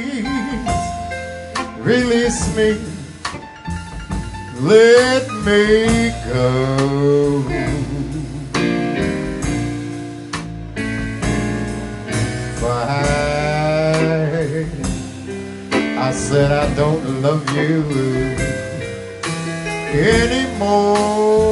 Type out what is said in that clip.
release me, let me go. For I said I don't love you anymore.